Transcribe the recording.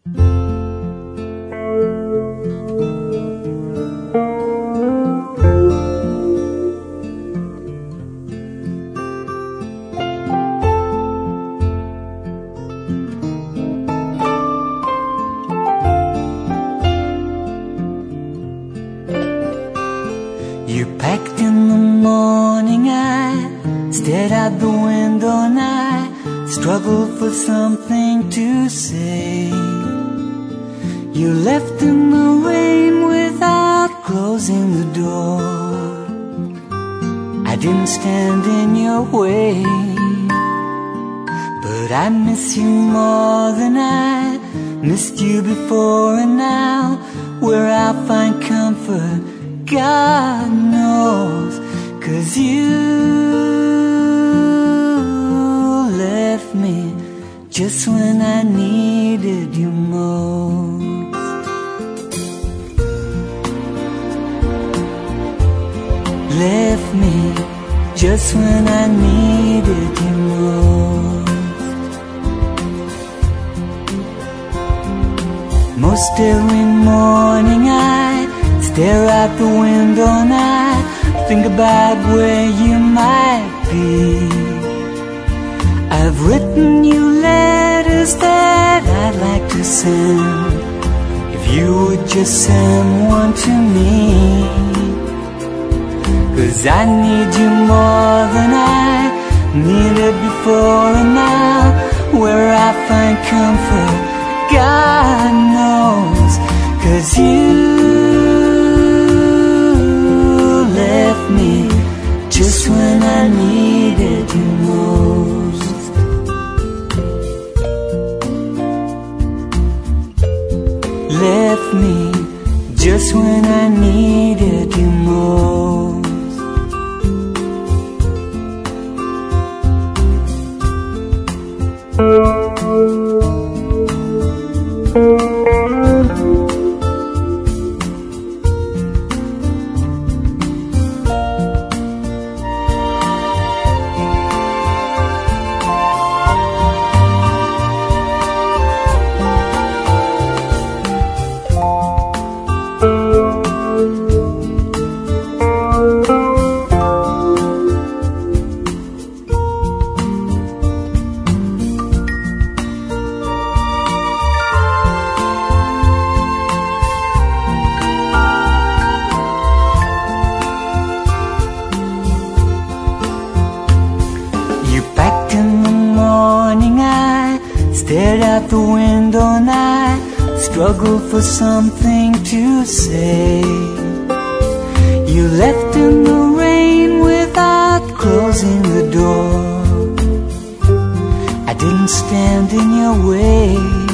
You packed in the morning, I stared out the window and I struggled for something to say. You left in the rain without closing the door. I didn't stand in your way, but I miss you more than I missed you before. And now where I'll find comfort, God knows, 'cause you left me just when I needed you most. Left me just when I needed you most. Most every morning I stare out the window and I think about where you might be. I've written you letters that I'd like to send, if you would just send one to me. 'Cause I need you more than I needed before. And now where I find comfort, God knows, 'cause you left me just when I needed you most. Left me just when I needed you most. Stared out the window and I struggled for something to say. You left in the rain without closing the door. I didn't stand in your way.